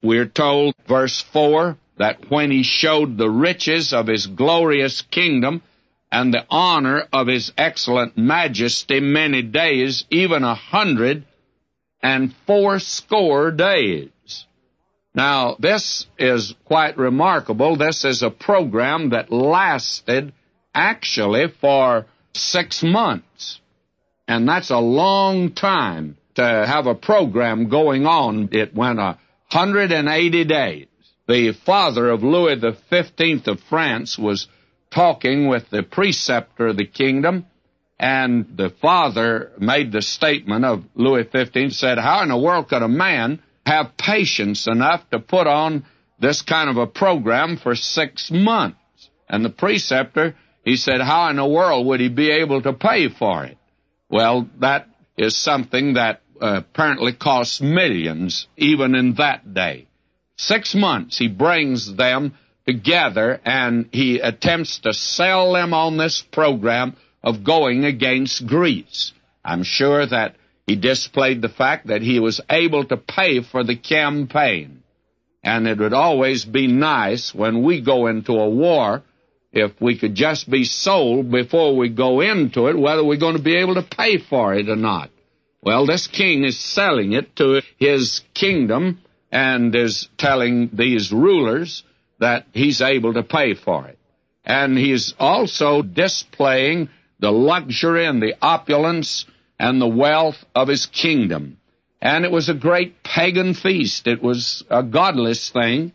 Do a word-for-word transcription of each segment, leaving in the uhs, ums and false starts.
we're told, verse four, that when he showed the riches of his glorious kingdom and the honor of his excellent majesty many days, even a hundred and fourscore days. Now, this is quite remarkable. This is a program that lasted actually for six months. And that's a long time to have a program going on. It went a hundred and eighty days. The father of Louis the Fifteenth of France was talking with the preceptor of the kingdom, and the father made the statement of Louis the Fifteenth, said, how in the world could a man have patience enough to put on this kind of a program for six months? And the preceptor, he said, how in the world would he be able to pay for it? Well, that is something that uh, apparently costs millions, even in that day. Six months he brings them together, and he attempts to sell them on this program of going against Greece. I'm sure that he displayed the fact that he was able to pay for the campaign. And it would always be nice when we go into a war if we could just be sold before we go into it whether we're going to be able to pay for it or not. Well, this king is selling it to his kingdom and is telling these rulers that he's able to pay for it. And he's also displaying the luxury and the opulence and the wealth of his kingdom. And it was a great pagan feast. It was a godless thing.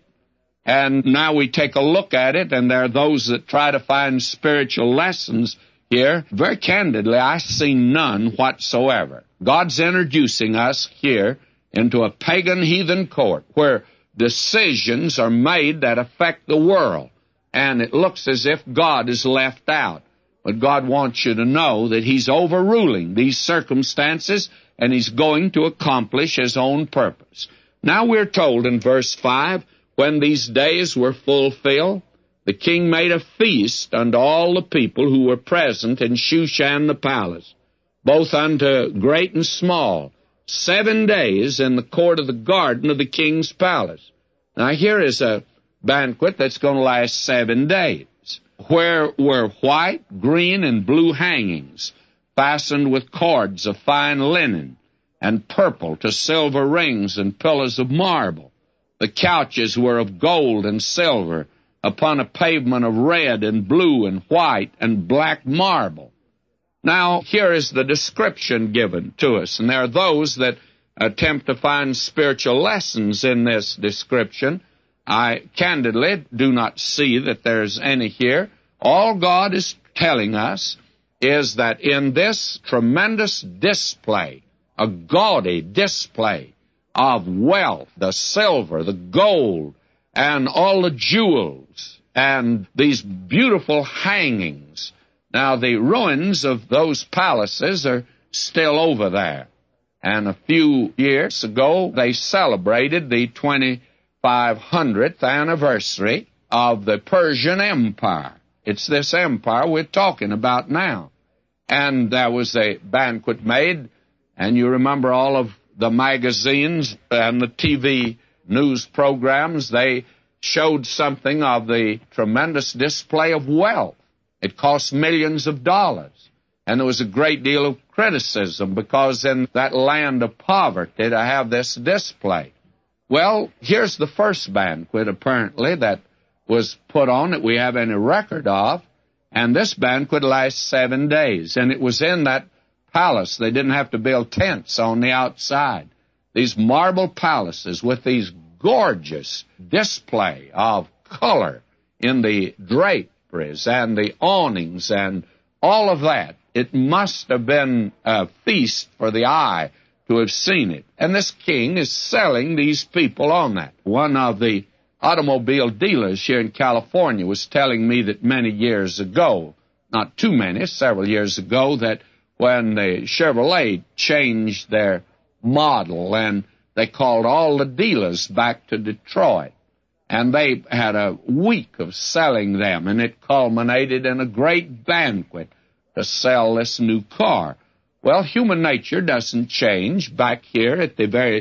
And now we take a look at it, and there are those that try to find spiritual lessons here. Very candidly, I see none whatsoever. God's introducing us here into a pagan heathen court where decisions are made that affect the world, and it looks as if God is left out. But God wants you to know that he's overruling these circumstances, and he's going to accomplish his own purpose. Now we're told in verse five, when these days were fulfilled, the king made a feast unto all the people who were present in Shushan the palace, both unto great and small, seven days in the court of the garden of the king's palace. Now here is a banquet that's going to last seven days, where were white, green, and blue hangings, fastened with cords of fine linen, and purple to silver rings and pillars of marble. The couches were of gold and silver, upon a pavement of red and blue and white and black marble. Now, here is the description given to us, and there are those that attempt to find spiritual lessons in this description. I candidly do not see that there's any here. All God is telling us is that in this tremendous display, a gaudy display of wealth, the silver, the gold, and all the jewels, and these beautiful hangings. Now, the ruins of those palaces are still over there. And a few years ago, they celebrated the twenty-five hundredth anniversary of the Persian Empire. It's this empire we're talking about now. And there was a banquet made, and you remember all of the magazines and the T V news programs, they showed something of the tremendous display of wealth. It cost millions of dollars. And there was a great deal of criticism because in that land of poverty to have this display. Well, here's the first banquet, apparently, that was put on that we have any record of. And this banquet lasts seven days. And it was in that palace. They didn't have to build tents on the outside. These marble palaces with these gorgeous display of color in the draperies and the awnings and all of that. It must have been a feast for the eye to have seen it. And this king is selling these people on that. One of the automobile dealers here in California was telling me that many years ago, not too many, several years ago, that when the Chevrolet changed their model and they called all the dealers back to Detroit, and they had a week of selling them, and it culminated in a great banquet to sell this new car. Well, human nature doesn't change back here at the very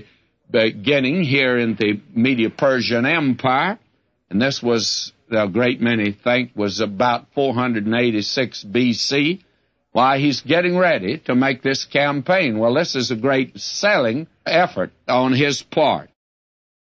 beginning here in the Medo-Persian Empire, and this was, a great many think, was about four hundred eighty-six B C. Why, he's getting ready to make this campaign. Well, this is a great selling effort on his part.